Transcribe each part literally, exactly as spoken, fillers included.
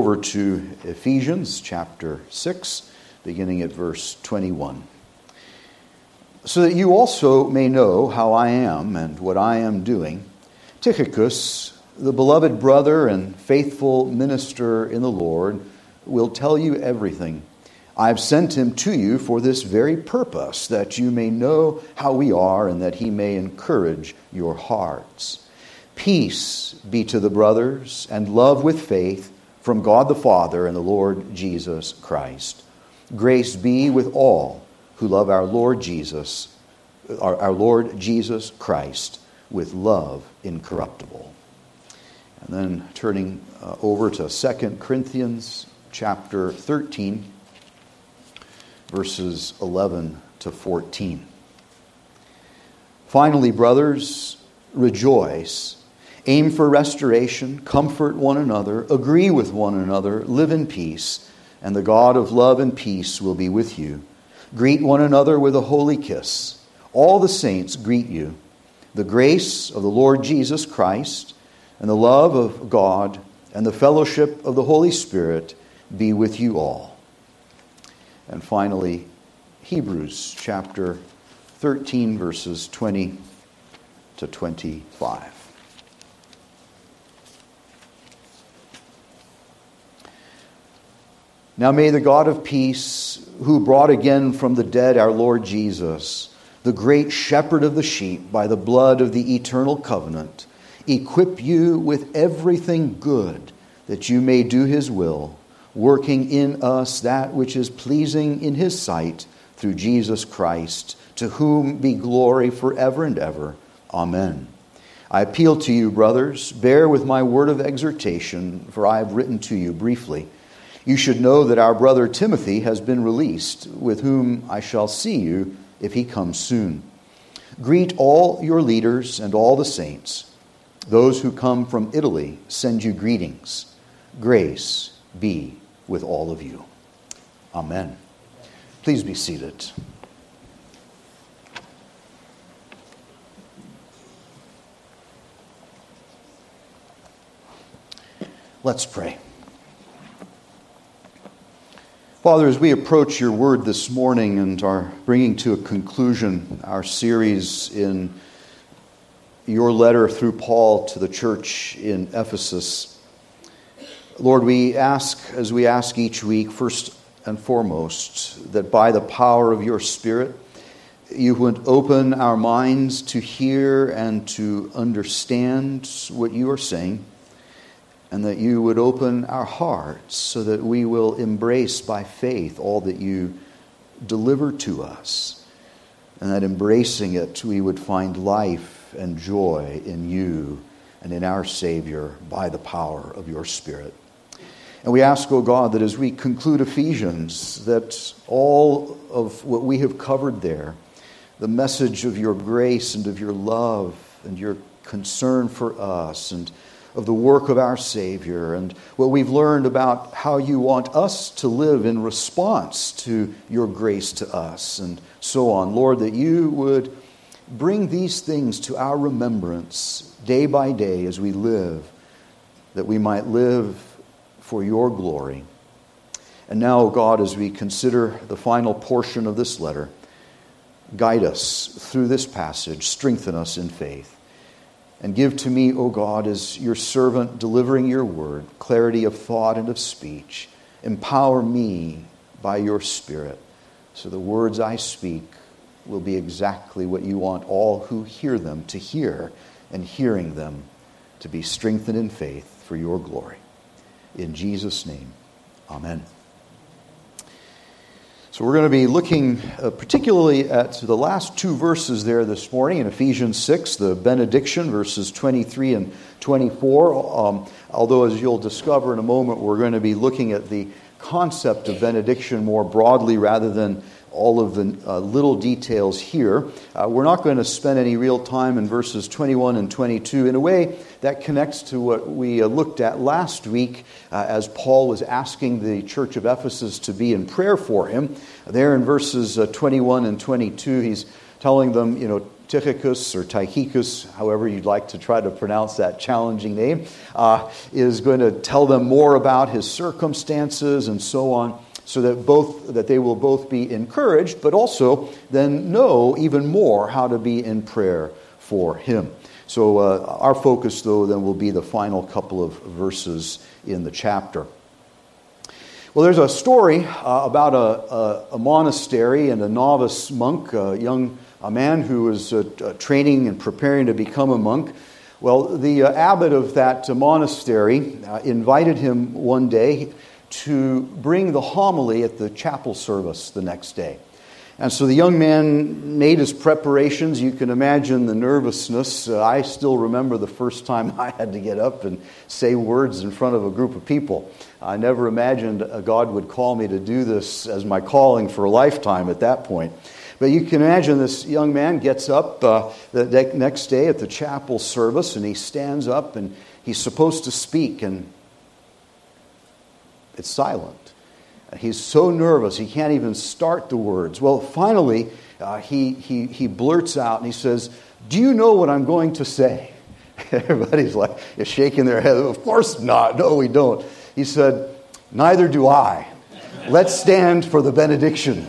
over to Ephesians chapter six, beginning at verse twenty-one. So that you also may know how I am and what I am doing, Tychicus, the beloved brother and faithful minister in the Lord, will tell you everything. I have sent him to you for this very purpose, that you may know how we are and that he may encourage your hearts. Peace be to the brothers and love with faith from God the Father and the Lord Jesus Christ. Grace be with all who love our Lord Jesus, our, our Lord Jesus Christ, with love incorruptible. And then turning uh, over to Second Corinthians chapter thirteen, verses eleven to fourteen. Finally, brothers, rejoice, aim for restoration, comfort one another, agree with one another, live in peace, and the God of love and peace will be with you. Greet one another with a holy kiss. All the saints greet you. The grace of the Lord Jesus Christ and the love of God and the fellowship of the Holy Spirit be with you all. And finally, Hebrews chapter thirteen, verses twenty to twenty-five. Now may the God of peace, who brought again from the dead our Lord Jesus, the great shepherd of the sheep, by the blood of the eternal covenant, equip you with everything good, that you may do his will, working in us that which is pleasing in his sight, through Jesus Christ, to whom be glory forever and ever. Amen. I appeal to you, brothers, bear with my word of exhortation, for I have written to you briefly. You should know that our brother Timothy has been released, with whom I shall see you if he comes soon. Greet all your leaders and all the saints. Those who come from Italy send you greetings. Grace be with all of you. Amen. Please be seated. Let's pray. Father, as we approach your word this morning and are bringing to a conclusion our series in your letter through Paul to the church in Ephesus, Lord, we ask, as we ask each week, first and foremost, that by the power of your Spirit, you would open our minds to hear and to understand what you are saying, and that you would open our hearts so that we will embrace by faith all that you deliver to us, and that embracing it we would find life and joy in you and in our Savior by the power of your Spirit. And we ask, O God, that as we conclude Ephesians, that all of what we have covered there, the message of your grace and of your love and your concern for us and of the work of our Savior and what we've learned about how you want us to live in response to your grace to us and so on. Lord, that you would bring these things to our remembrance day by day as we live, that we might live for your glory. And now, O God, as we consider the final portion of this letter, guide us through this passage, strengthen us in faith. And give to me, O God, as your servant delivering your word, clarity of thought and of speech. Empower me by your Spirit, so the words I speak will be exactly what you want all who hear them to hear, and hearing them to be strengthened in faith for your glory. In Jesus' name, amen. So we're going to be looking uh, particularly at the last two verses there this morning in Ephesians six, the benediction, verses twenty-three and twenty-four. Um, although, as you'll discover in a moment, we're going to be looking at the concept of benediction more broadly rather than all of the uh, little details here. Uh, we're not going to spend any real time in verses twenty-one and twenty-two. In a way, that connects to what we uh, looked at last week uh, as Paul was asking the church of Ephesus to be in prayer for him. There in verses uh, twenty-one and twenty-two, he's telling them, you know, Tychicus or Tychicus, however you'd like to try to pronounce that challenging name, uh, is going to tell them more about his circumstances and so on, so that both that they will both be encouraged, but also then know even more how to be in prayer for him. So uh, our focus, though, then will be the final couple of verses in the chapter. Well, there's a story uh, about a, a, a monastery and a novice monk, a young a man who was uh, uh, training and preparing to become a monk. Well, the uh, abbot of that uh, monastery uh, invited him one day to bring the homily at the chapel service the next day. And so the young man made his preparations. You can imagine the nervousness. Uh, I still remember the first time I had to get up and say words in front of a group of people. I never imagined uh, God would call me to do this as my calling for a lifetime at that point. But you can imagine this young man gets up uh, the next day at the chapel service, and he stands up and he's supposed to speak, and it's silent. He's so nervous, he can't even start the words. Well, finally, uh, he, he, he blurts out and he says, "Do you know what I'm going to say?" Everybody's like shaking their head. "Of course not. No, we don't." He said, "Neither do I. Let's stand for the benediction."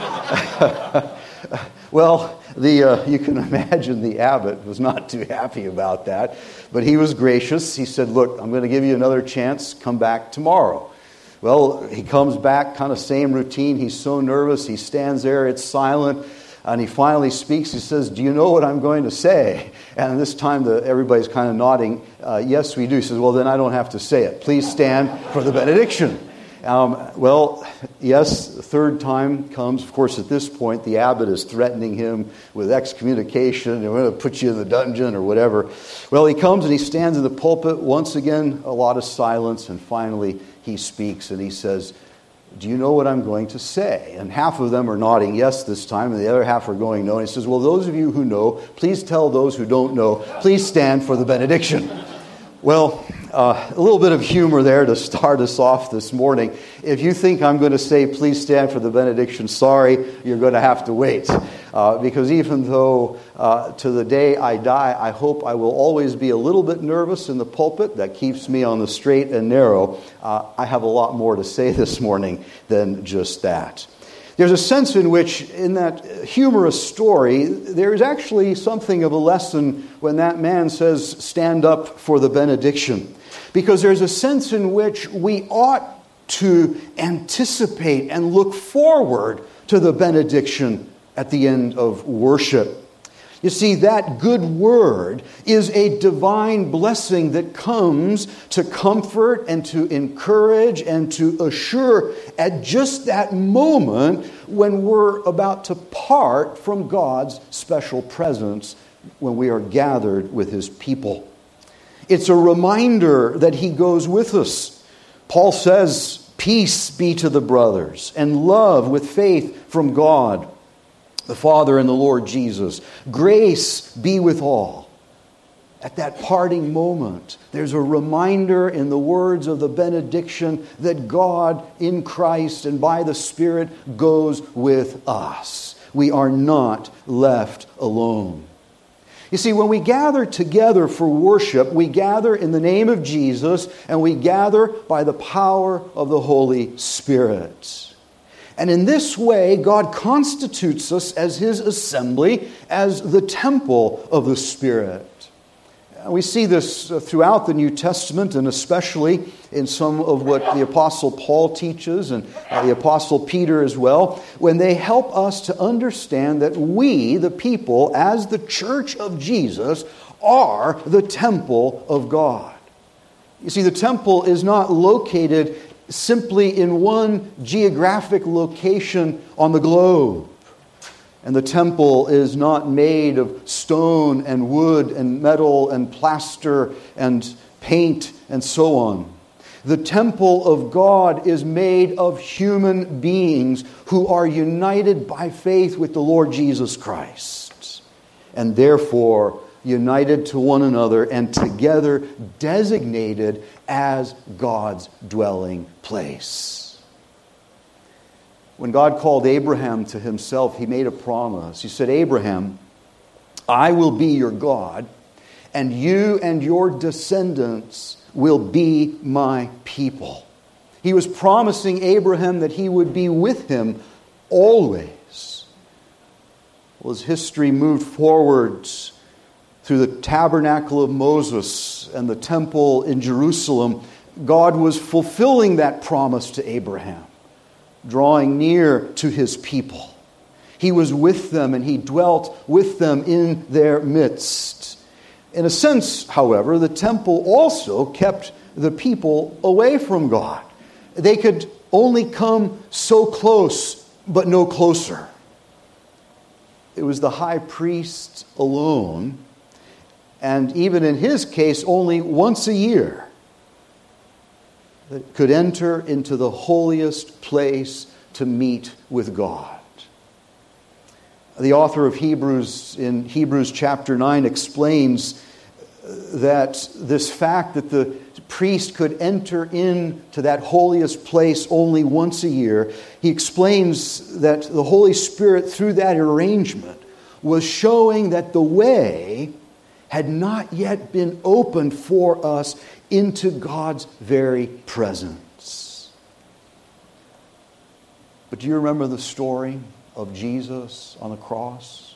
Well, the uh, you can imagine the abbot was not too happy about that, but he was gracious. He said, "Look, I'm going to give you another chance. Come back tomorrow." Well, he comes back, kind of same routine. He's so nervous. He stands there. It's silent. And he finally speaks. He says, "Do you know what I'm going to say?" And this time the, everybody's kind of nodding. Uh, yes, we do. He says, "Well, then I don't have to say it. Please stand for the benediction." Um, well, yes, the third time comes. Of course, at this point, the abbot is threatening him with excommunication. "I'm going to put you in the dungeon," or whatever. Well, he comes and he stands in the pulpit. Once again, a lot of silence. And finally, he speaks and he says, "Do you know what I'm going to say?" And half of them are nodding yes this time, and the other half are going no. And he says, "Well, those of you who know, please tell those who don't know, please stand for the benediction." Well, uh, a little bit of humor there to start us off this morning. If you think I'm going to say, "Please stand for the benediction," sorry, you're going to have to wait. Uh, because even though uh, to the day I die, I hope I will always be a little bit nervous in the pulpit. That keeps me on the straight and narrow. Uh, I have a lot more to say this morning than just that. There's a sense in which, in that humorous story, there is actually something of a lesson when that man says, "Stand up for the benediction." Because there's a sense in which we ought to anticipate and look forward to the benediction at the end of worship. You see, that good word is a divine blessing that comes to comfort and to encourage and to assure at just that moment when we're about to part from God's special presence when we are gathered with His people. It's a reminder that He goes with us. Paul says, "Peace be to the brothers, and love with faith from God the Father and the Lord Jesus. Grace be with all." At that parting moment, there's a reminder in the words of the benediction that God in Christ and by the Spirit goes with us. We are not left alone. You see, when we gather together for worship, we gather in the name of Jesus, and we gather by the power of the Holy Spirit. And in this way, God constitutes us as His assembly, as the temple of the Spirit. We see this throughout the New Testament, and especially in some of what the Apostle Paul teaches, and the Apostle Peter as well, when they help us to understand that we, the people, as the church of Jesus, are the temple of God. You see, the temple is not located simply in one geographic location on the globe. And the temple is not made of stone and wood and metal and plaster and paint and so on. The temple of God is made of human beings who are united by faith with the Lord Jesus Christ, and therefore united to one another and together designated as God's dwelling place. When God called Abraham to Himself, He made a promise. He said, "Abraham, I will be your God, and you and your descendants will be my people. He was promising Abraham that he would be with him always. Well, as history moved forwards through the tabernacle of Moses and the temple in Jerusalem, God was fulfilling that promise to Abraham, drawing near to his people. He was with them and he dwelt with them in their midst. In a sense, however, the temple also kept the people away from God. They could only come so close, but no closer. It was the high priest alone, and even in his case, only once a year, that could enter into the holiest place to meet with God. The author of Hebrews, in Hebrews chapter nine, explains that this fact that the priest could enter into that holiest place only once a year, he explains that the Holy Spirit, through that arrangement, was showing that the way had not yet been opened for us into God's very presence. But do you remember the story of Jesus on the cross?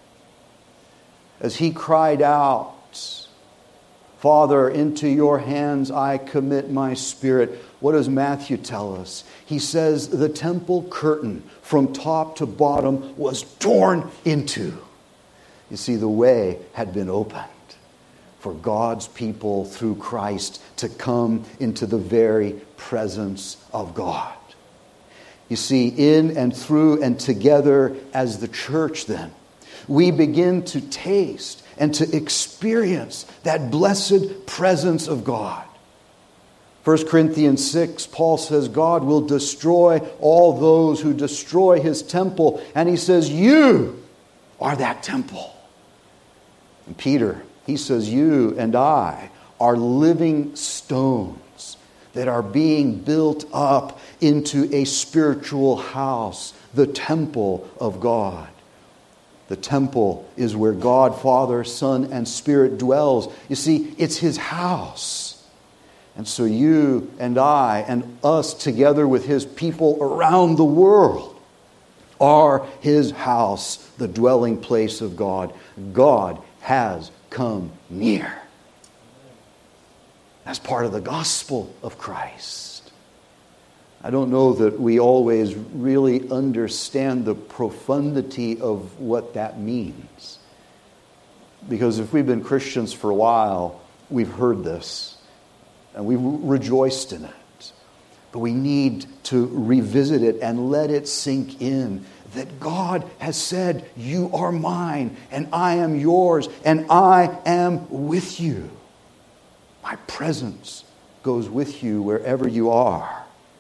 As he cried out, Father, into your hands I commit my spirit. What does Matthew tell us? He says the temple curtain from top to bottom was torn into. You see, the way had been opened for God's people through Christ to come into the very presence of God. You see, in and through and together as the church then, we begin to taste and to experience that blessed presence of God. First Corinthians six, Paul says God will destroy all those who destroy his temple. And he says, you are that temple. And Peter, he says, you and I are living stones that are being built up into a spiritual house, the temple of God. The temple is where God, Father, Son, and Spirit dwells. You see, it's his house. And so you and I and us together with his people around the world are his house, the dwelling place of God. God has come near. That's part of the gospel of Christ. I don't know that we always really understand the profundity of what that means. Because if we've been Christians for a while, we've heard this and we've rejoiced in it. But we need to revisit it and let it sink in that God has said, you are mine and I am yours and I am with you. My presence goes with you wherever you are.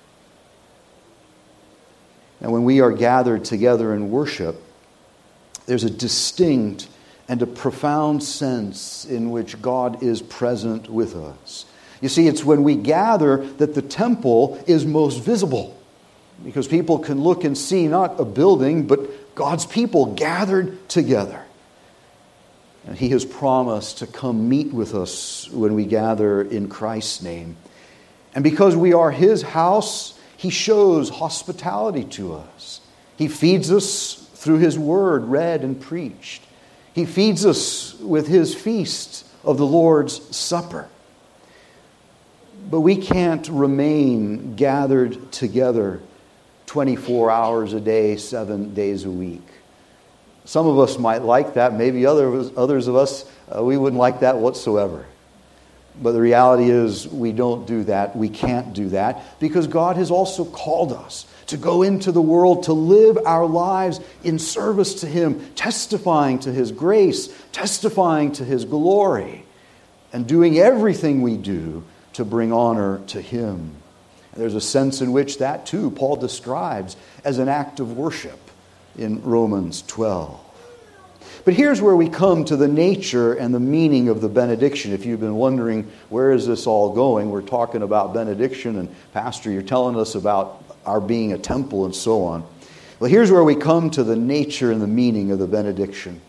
And when we are gathered together in worship, there's a distinct and a profound sense in which God is present with us. You see, it's when we gather that the temple is most visible, because people can look and see not a building, but God's people gathered together. And he has promised to come meet with us when we gather in Christ's name. And because we are his house, he shows hospitality to us. He feeds us through his word read and preached. He feeds us with his feast of the Lord's Supper. But we can't remain gathered together twenty-four hours a day, seven days a week. Some of us might like that. Maybe others, others of us, uh, we wouldn't like that whatsoever. But the reality is we don't do that. We can't do that because God has also called us to go into the world, to live our lives in service to him, testifying to his grace, testifying to his glory, and doing everything we do to bring honor to him. And there's a sense in which that too Paul describes as an act of worship in Romans twelve. But here's where we come to the nature and the meaning of the benediction. If you've been wondering, where is this all going? We're talking about benediction, and Pastor, you're telling us about our being a temple and so on. Well, here's where we come to the nature and the meaning of the benediction.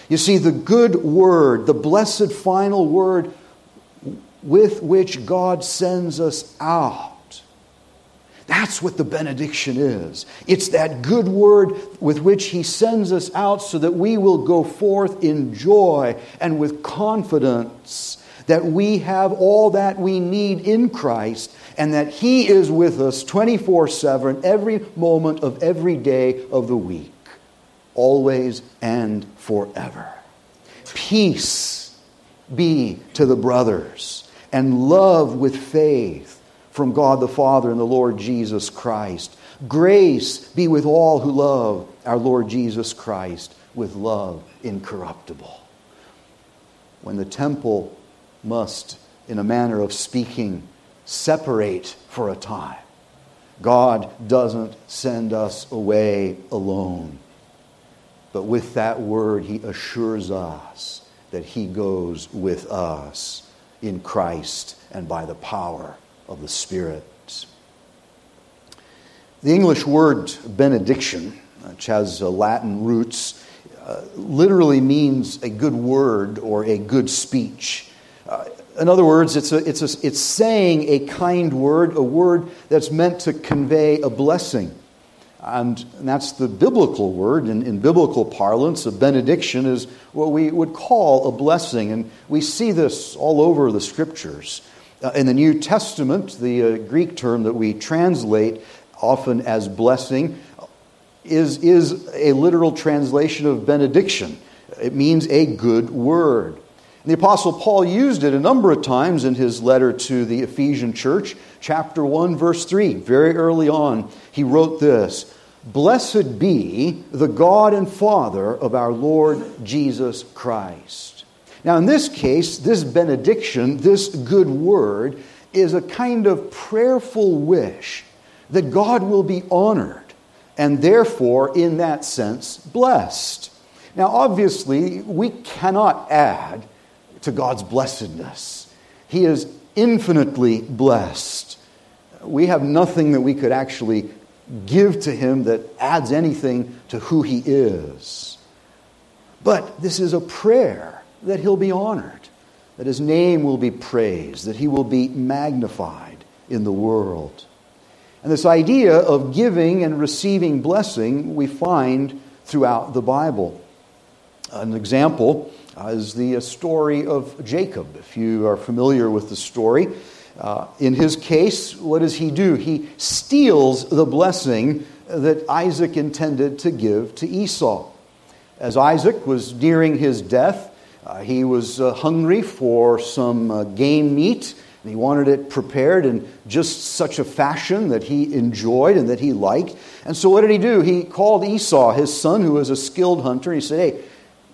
You see, the good word, the blessed final word with which God sends us out, that's what the benediction is. It's that good word with which He sends us out so that we will go forth in joy and with confidence that we have all that we need in Christ and that He is with us twenty-four seven, every moment of every day of the week, always and forever. Peace be to the brothers, and love with faith from God the Father and the Lord Jesus Christ. Grace be with all who love our Lord Jesus Christ with love incorruptible. When the temple must, in a manner of speaking, separate for a time, God doesn't send us away alone. But with that word, He assures us that He goes with us in Christ and by the power of the Spirit. The English word benediction, which has uh, Latin roots, uh, literally means a good word or a good speech. Uh, in other words, it's a, it's a, it's saying a kind word, a word that's meant to convey a blessing. And, and that's the biblical word. In, in biblical parlance, a benediction is what we would call a blessing. And we see this all over the Scriptures. Uh, in the New Testament, the uh, Greek term that we translate often as blessing is, is a literal translation of benediction. It means a good word. And the Apostle Paul used it a number of times in his letter to the Ephesian church, chapter one, verse three. Very early on, he wrote this: "Blessed be the God and Father of our Lord Jesus Christ." Now, in this case, this benediction, this good word, is a kind of prayerful wish that God will be honored and therefore, in that sense, blessed. Now, obviously, we cannot add to God's blessedness. He is infinitely blessed. We have nothing that we could actually give to Him that adds anything to who He is. But this is a prayer that He'll be honored, that His name will be praised, that He will be magnified in the world. And this idea of giving and receiving blessing we find throughout the Bible. An example uh, is the story of Jacob. If you are familiar with the story, uh, in his case, what does he do? He steals the blessing that Isaac intended to give to Esau. As Isaac was nearing his death, Uh, he was uh, hungry for some uh, game meat, and he wanted it prepared in just such a fashion that he enjoyed and that he liked. And so what did he do? He called Esau, his son, who was a skilled hunter, and he said, "Hey,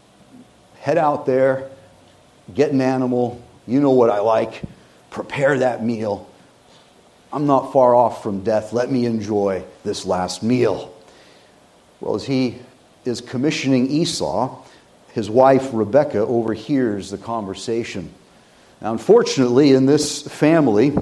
head out there, get an animal, you know what I like, prepare that meal. I'm not far off from death, let me enjoy this last meal." Well, as he is commissioning Esau, his wife, Rebekah, overhears the conversation. Now, unfortunately, in this family,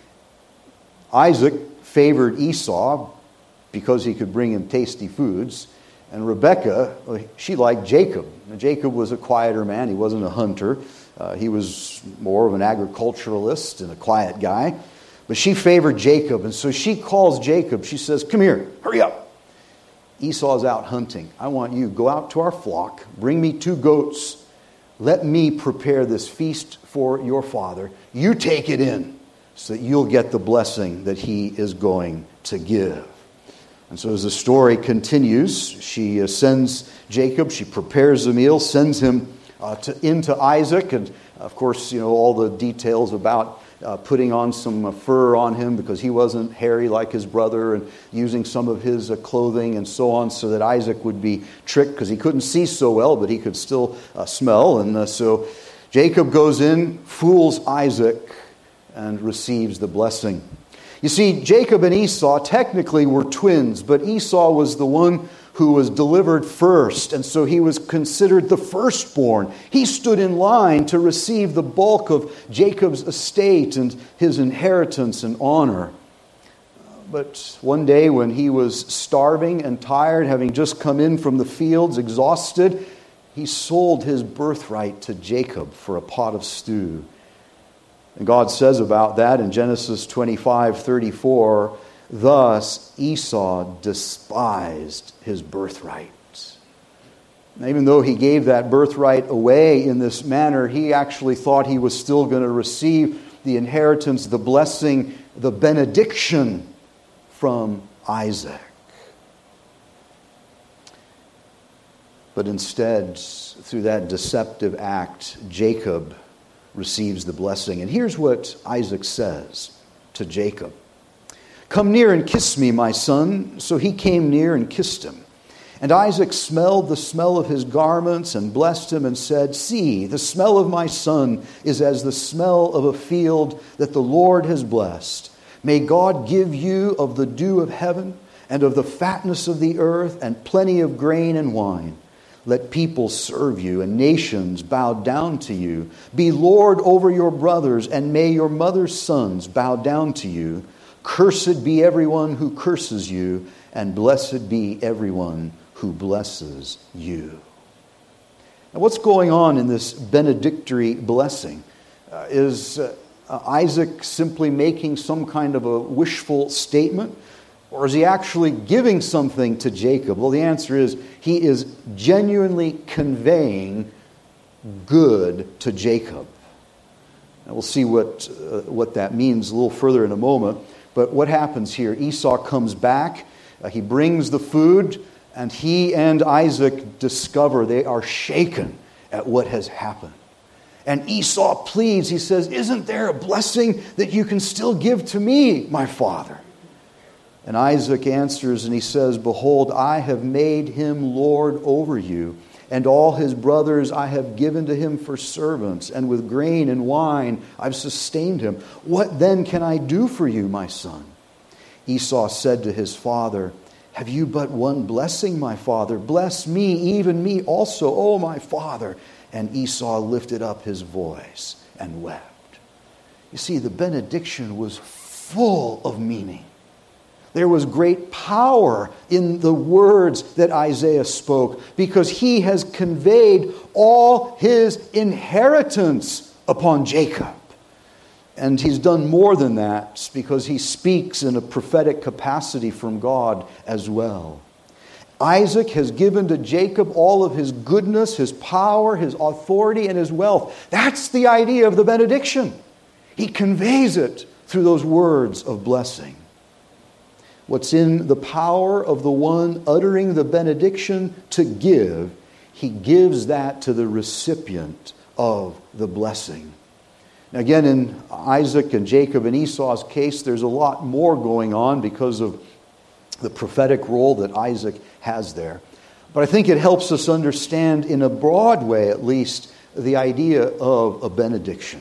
Isaac favored Esau because he could bring him tasty foods. And Rebekah, she liked Jacob. Now, Jacob was a quieter man. He wasn't a hunter. Uh, he was more of an agriculturalist and a quiet guy. But she favored Jacob. And so she calls Jacob. She says, "Come here, hurry up. Esau's out hunting. I want you, go out to our flock, bring me two goats. Let me prepare this feast for your father. You take it in so that you'll get the blessing that he is going to give." And so as the story continues, she uh, sends Jacob, she prepares the meal, sends him uh, to, into Isaac. And of course, you know, all the details about Uh, putting on some uh, fur on him because he wasn't hairy like his brother, and using some of his uh, clothing and so on, so that Isaac would be tricked because he couldn't see so well, but he could still uh, smell. And uh, so Jacob goes in, fools Isaac, and receives the blessing. You see, Jacob and Esau technically were twins, but Esau was the one who was delivered first, and so he was considered the firstborn. He stood in line to receive the bulk of Jacob's estate and his inheritance and honor. But one day when he was starving and tired, having just come in from the fields, exhausted, he sold his birthright to Jacob for a pot of stew. And God says about that in Genesis twenty-five thirty-four, thus Esau despised his birthright. Now, even though he gave that birthright away in this manner, he actually thought he was still going to receive the inheritance, the blessing, the benediction from Isaac. But instead, through that deceptive act, Jacob receives the blessing. And here's what Isaac says to Jacob. "Come near and kiss me, my son." So he came near and kissed him. And Isaac smelled the smell of his garments and blessed him and said, "See, the smell of my son is as the smell of a field that the Lord has blessed. May God give you of the dew of heaven and of the fatness of the earth and plenty of grain and wine. Let people serve you and nations bow down to you. Be Lord over your brothers, and may your mother's sons bow down to you. Cursed be everyone who curses you, and blessed be everyone who blesses you." Now, what's going on in this benedictory blessing? Uh, is uh, Isaac simply making some kind of a wishful statement? Or is he actually giving something to Jacob? Well, the answer is he is genuinely conveying good to Jacob. And we'll see what, uh, what that means a little further in a moment. But what happens here? Esau comes back. Uh, he brings the food. And he and Isaac discover they are shaken at what has happened. And Esau pleads. He says, "Isn't there a blessing that you can still give to me, my father?" And Isaac answers and he says, "Behold, I have made him lord over you, and all his brothers I have given to him for servants, and with grain and wine I've sustained him. What then can I do for you, my son?" Esau said to his father, "Have you but one blessing, my father? Bless me, even me also, O my father." And Esau lifted up his voice and wept. You see, the benediction was full of meaning. There was great power in the words that Isaiah spoke, because he has conveyed all his inheritance upon Jacob. And he's done more than that, because he speaks in a prophetic capacity from God as well. Isaac has given to Jacob all of his goodness, his power, his authority, and his wealth. That's the idea of the benediction. He conveys it through those words of blessing. What's in the power of the one uttering the benediction to give, he gives that to the recipient of the blessing. Now again, in Isaac and Jacob and Esau's case, there's a lot more going on because of the prophetic role that Isaac has there. But I think it helps us understand, in a broad way at least, the idea of a benediction.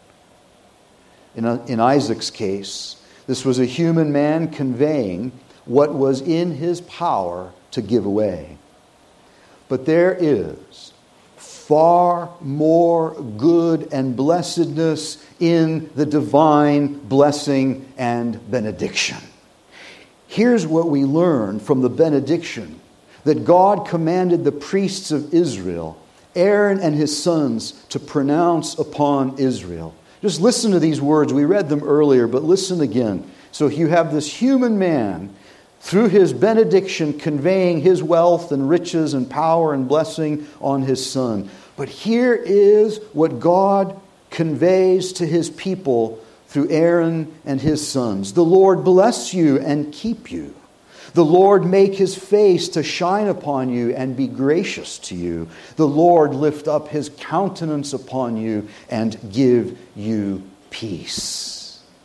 In, a, in Isaac's case, this was a human man conveying what was in his power to give away. But there is far more good and blessedness in the divine blessing and benediction. Here's what we learn from the benediction that God commanded the priests of Israel, Aaron and his sons, to pronounce upon Israel. Just listen to these words. We read them earlier, but listen again. So you have this human man, through his benediction, conveying his wealth and riches and power and blessing on his son. But here is what God conveys to his people through Aaron and his sons. "The Lord bless you and keep you. The Lord make his face to shine upon you and be gracious to you. The Lord lift up his countenance upon you and give you peace."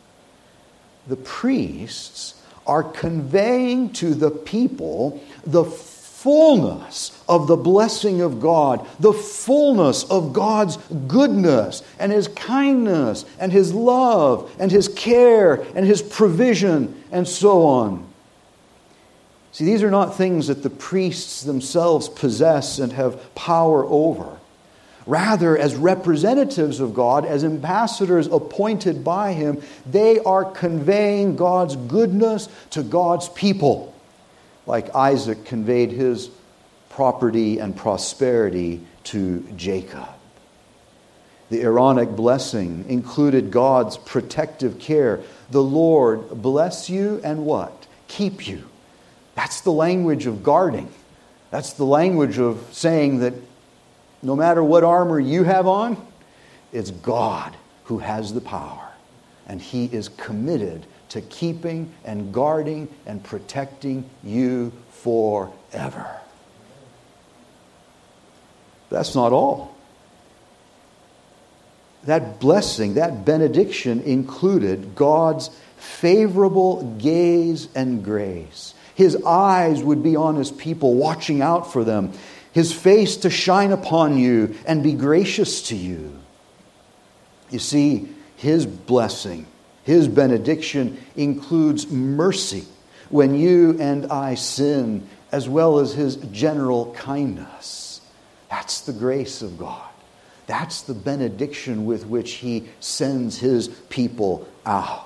The priests are conveying to the people the fullness of the blessing of God, the fullness of God's goodness and his kindness and his love and his care and his provision and so on. See, these are not things that the priests themselves possess and have power over. Rather, as representatives of God, as ambassadors appointed by him, they are conveying God's goodness to God's people, like Isaac conveyed his property and prosperity to Jacob. The Aaronic blessing included God's protective care. The Lord bless you and what? Keep you. That's the language of guarding. That's the language of saying that no matter what armor you have on, it's God who has the power. And He is committed to keeping and guarding and protecting you forever. That's not all. That blessing, that benediction included God's favorable gaze and grace. His eyes would be on His people, watching out for them. His face to shine upon you and be gracious to you. You see, His blessing, His benediction includes mercy when you and I sin, as well as His general kindness. That's the grace of God. That's the benediction with which He sends His people out.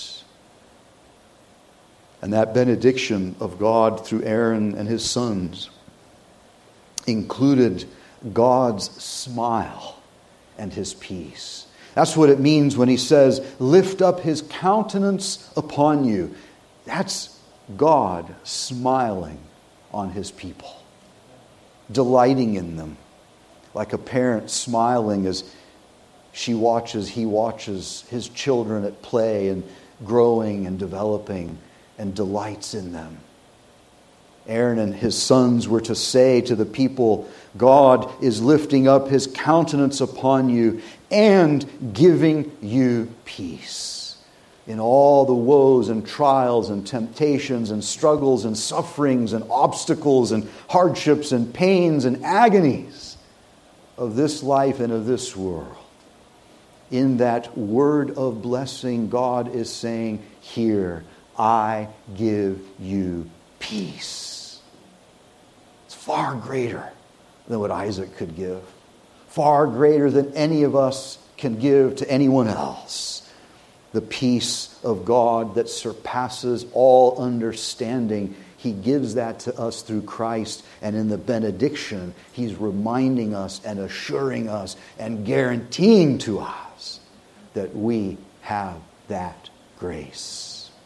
And that benediction of God through Aaron and his sons included God's smile and His peace. That's what it means when He says, lift up His countenance upon you. That's God smiling on His people, delighting in them, like a parent smiling as she watches, he watches his children at play and growing and developing and delights in them. Aaron and his sons were to say to the people, God is lifting up His countenance upon you and giving you peace. In all the woes and trials and temptations and struggles and sufferings and obstacles and hardships and pains and agonies of this life and of this world. In that word of blessing, God is saying, here, I give you peace. It's far greater than what Isaac could give. Far greater than any of us can give to anyone else. The peace of God that surpasses all understanding. He gives that to us through Christ. And in the benediction, He's reminding us and assuring us and guaranteeing to us that we have that grace.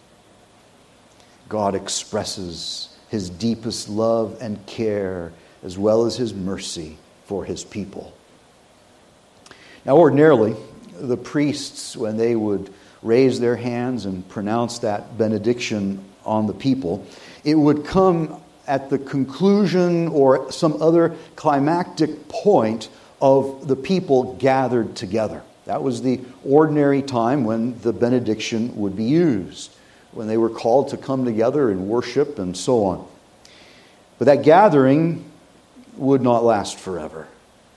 God expresses His deepest love and care as well as His mercy for His people. Now, ordinarily, the priests, when they would raise their hands and pronounce that benediction on the people, it would come at the conclusion or some other climactic point of the people gathered together. That was the ordinary time when the benediction would be used, when they were called to come together and worship and so on. But that gathering would not last forever.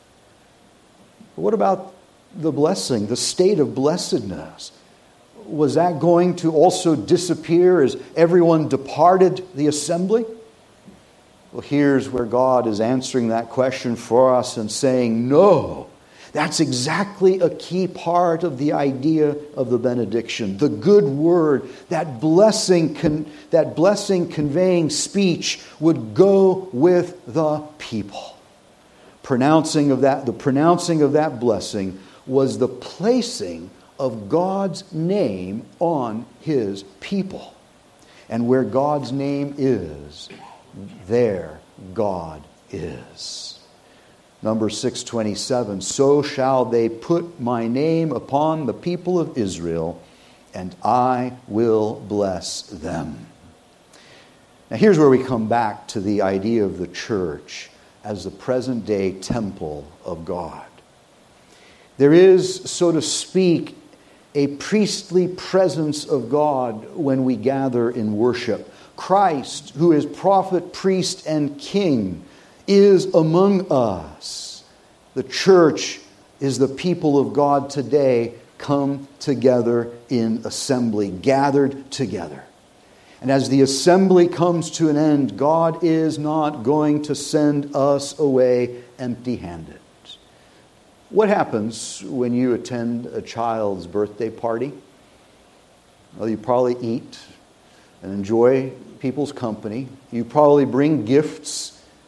But what about the blessing, the state of blessedness? Was that going to also disappear as everyone departed the assembly? Well, here's where God is answering that question for us and saying, no. That's exactly a key part of the idea of the benediction. The good word, that blessing, con- that blessing conveying speech would go with the people. Pronouncing of that, the pronouncing of that blessing was the placing of God's name on His people. And where God's name is, there God is. Numbers six twenty-seven, so shall they put my name upon the people of Israel, and I will bless them. Now here's where we come back to the idea of the church as the present day temple of God. There is, so to speak, a priestly presence of God when we gather in worship. Christ, who is prophet, priest, and king, is among us. The church is the people of God today come together in assembly, gathered together. And as the assembly comes to an end, God is not going to send us away empty-handed. What happens when you attend a child's birthday party? Well, you probably eat and enjoy people's company. You probably bring gifts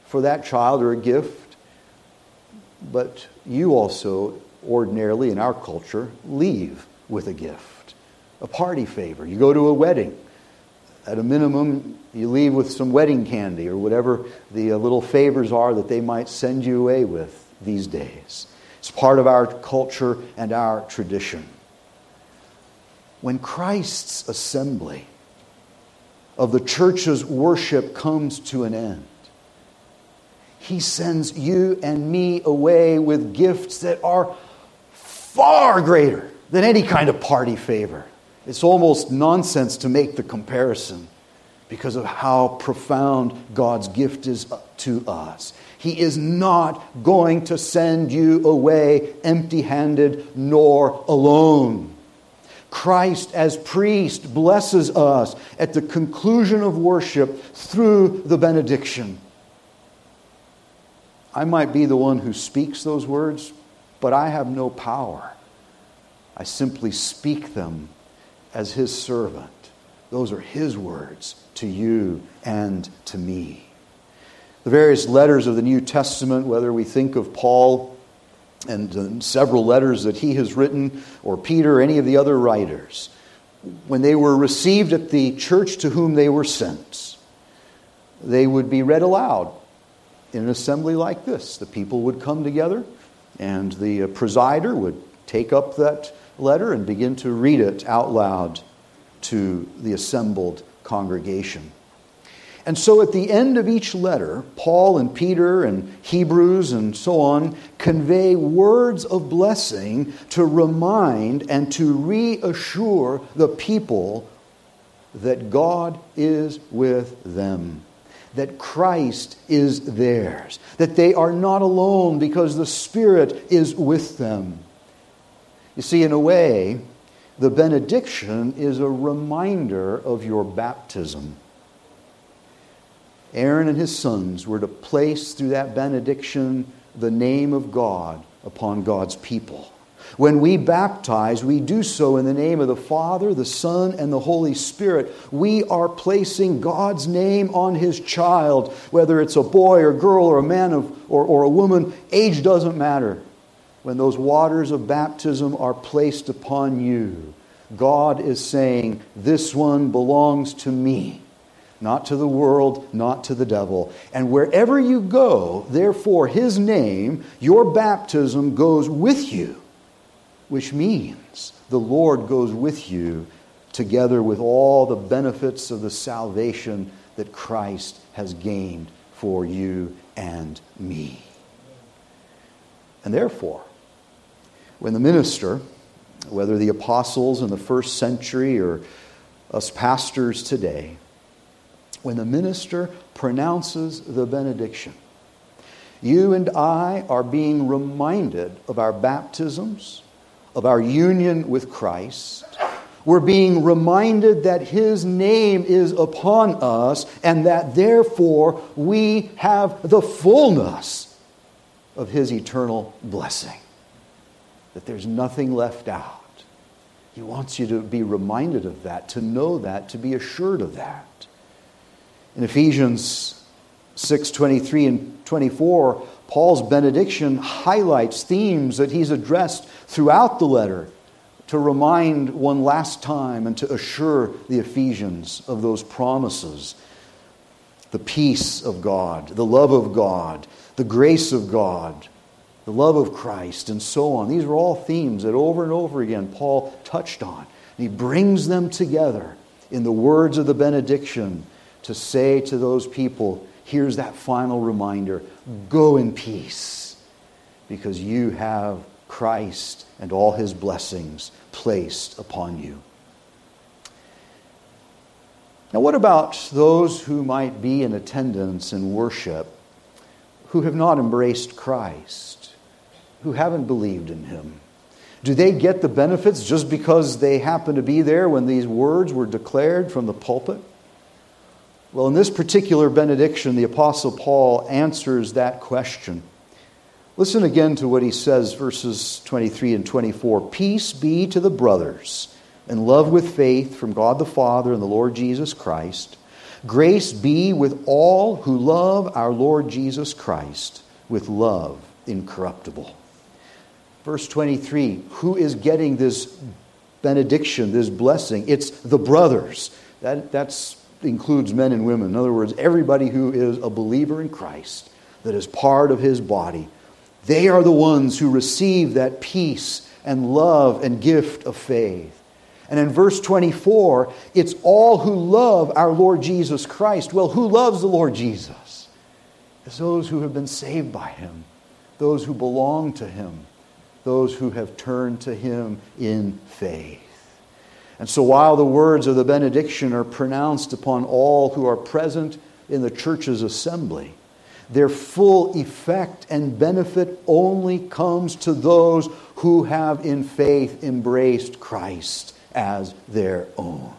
for that child or a gift, but you also ordinarily in our culture leave with a gift, a party favor. You go to a wedding. At a minimum, you leave with some wedding candy or whatever the little favors are that they might send you away with these days. It's part of our culture and our tradition. When Christ's assembly of the church's worship comes to an end, He sends you and me away with gifts that are far greater than any kind of party favor. It's almost nonsense to make the comparison because of how profound God's gift is to us. He is not going to send you away empty-handed nor alone. Christ as priest blesses us at the conclusion of worship through the benediction. I might be the one who speaks those words, but I have no power. I simply speak them as His servant. Those are His words to you and to me. The various letters of the New Testament, whether we think of Paul and uh, several letters that he has written, or Peter, or any of the other writers, when they were received at the church to whom they were sent, they would be read aloud in an assembly like this. The people would come together, and the uh, presider would take up that letter and begin to read it out loud to the assembled congregation. And so at the end of each letter, Paul and Peter and Hebrews and so on convey words of blessing to remind and to reassure the people that God is with them, that Christ is theirs, that they are not alone because the Spirit is with them. You see, in a way, the benediction is a reminder of your baptism. Aaron and his sons were to place through that benediction the name of God upon God's people. When we baptize, we do so in the name of the Father, the Son, and the Holy Spirit. We are placing God's name on His child, whether it's a boy or girl or a man of, or, or a woman. Age doesn't matter. When those waters of baptism are placed upon you, God is saying, this one belongs to me. Not to the world, not to the devil. And wherever you go, therefore, His name, your baptism goes with you, which means the Lord goes with you together with all the benefits of the salvation that Christ has gained for you and me. And therefore, when the minister, whether the apostles in the first century or us pastors today, when the minister pronounces the benediction, you and I are being reminded of our baptisms, of our union with Christ. We're being reminded that His name is upon us and that therefore we have the fullness of His eternal blessing. That there's nothing left out. He wants you to be reminded of that, to know that, to be assured of that. In Ephesians six twenty-three and twenty-four, Paul's benediction highlights themes that he's addressed throughout the letter to remind one last time and to assure the Ephesians of those promises. The peace of God, the love of God, the grace of God, the love of Christ, and so on. These are all themes that over and over again Paul touched on. And he brings them together in the words of the benediction to say to those people, here's that final reminder, go in peace, because you have Christ and all His blessings placed upon you. Now, what about those who might be in attendance in worship who have not embraced Christ, who haven't believed in Him? Do they get the benefits just because they happen to be there when these words were declared from the pulpit? Well, in this particular benediction, the Apostle Paul answers that question. Listen again to what he says, verses twenty-three and twenty-four. Peace be to the brothers, and love with faith from God the Father and the Lord Jesus Christ. Grace be with all who love our Lord Jesus Christ with love incorruptible. Verse twenty-three, who is getting this benediction, this blessing? It's the brothers. That that's, includes men and women. In other words, everybody who is a believer in Christ, that is part of his body. They are the ones who receive that peace and love and gift of faith. And in verse twenty-four, it's all who love our Lord Jesus Christ. Well, who loves the Lord Jesus? It's those who have been saved by him, those who belong to him, those who have turned to him in faith. And so while the words of the benediction are pronounced upon all who are present in the church's assembly, their full effect and benefit only comes to those who have in faith embraced Christ as their own.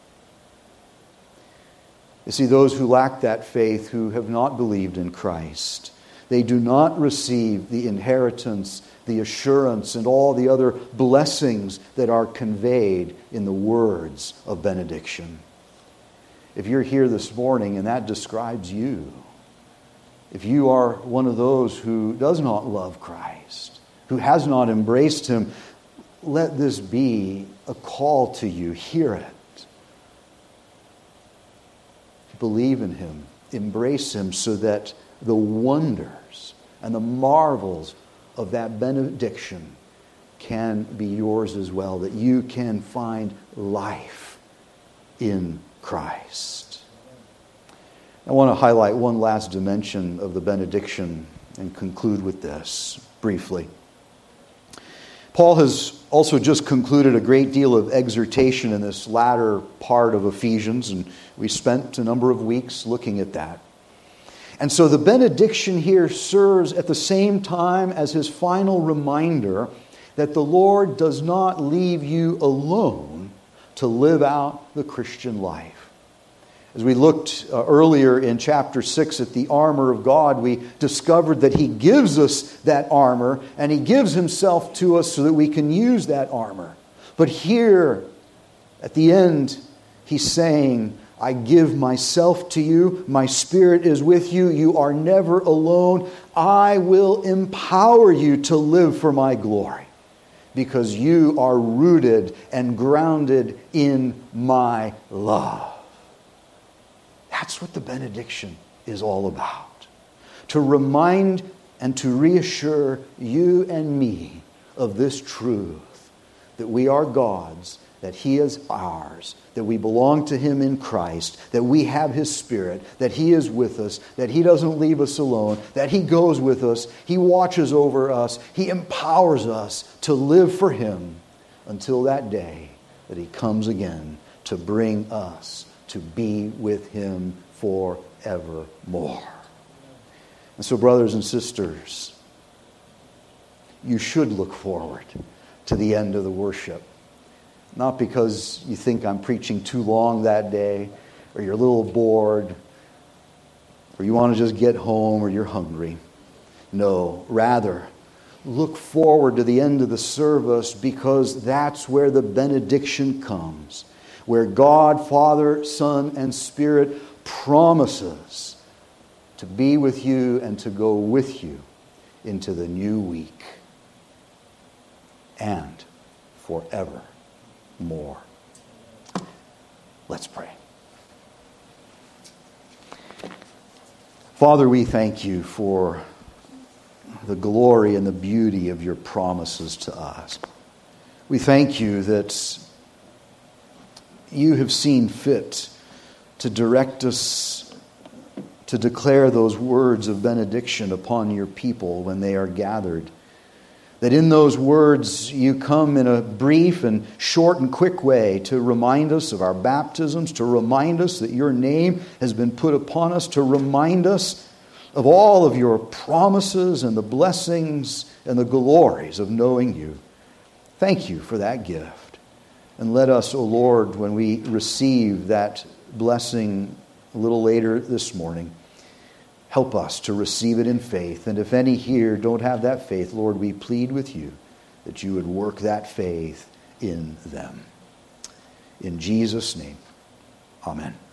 You see, those who lack that faith, who have not believed in Christ, they do not receive the inheritance, the assurance, and all the other blessings that are conveyed in the words of benediction. If you're here this morning and that describes you, if you are one of those who does not love Christ, who has not embraced him, let this be a call to you. Hear it. Believe in him. Embrace him so that the wonders and the marvels of that benediction can be yours as well, that you can find life in Christ. I want to highlight one last dimension of the benediction and conclude with this briefly. Paul has also just concluded a great deal of exhortation in this latter part of Ephesians, and we spent a number of weeks looking at that. And so the benediction here serves at the same time as his final reminder that the Lord does not leave you alone to live out the Christian life. As we looked uh, earlier in chapter six at the armor of God, we discovered that he gives us that armor and he gives himself to us so that we can use that armor. But here at the end, he's saying, I give myself to you. My Spirit is with you. You are never alone. I will empower you to live for my glory because you are rooted and grounded in my love. That's what the benediction is all about. To remind and to reassure you and me of this truth, that we are God's, that he is ours, that we belong to him in Christ, that we have his Spirit, that he is with us, that he doesn't leave us alone, that he goes with us, he watches over us, he empowers us to live for him until that day that he comes again to bring us to be with him forevermore. And so, brothers and sisters, you should look forward to the end of the worship. Not because you think I'm preaching too long that day, or you're a little bored, or you want to just get home, or you're hungry. No, rather, look forward to the end of the service because that's where the benediction comes. Where God, Father, Son, and Spirit promises to be with you and to go with you into the new week and forevermore. Let's pray. Father, we thank you for the glory and the beauty of your promises to us. We thank you that you have seen fit to direct us to declare those words of benediction upon your people when they are gathered. That in those words you come in a brief and short and quick way to remind us of our baptisms, to remind us that your name has been put upon us, to remind us of all of your promises and the blessings and the glories of knowing you. Thank you for that gift. And let us, O Lord, when we receive that blessing a little later this morning, help us to receive it in faith. And if any here don't have that faith, Lord, we plead with you that you would work that faith in them. In Jesus' name, amen.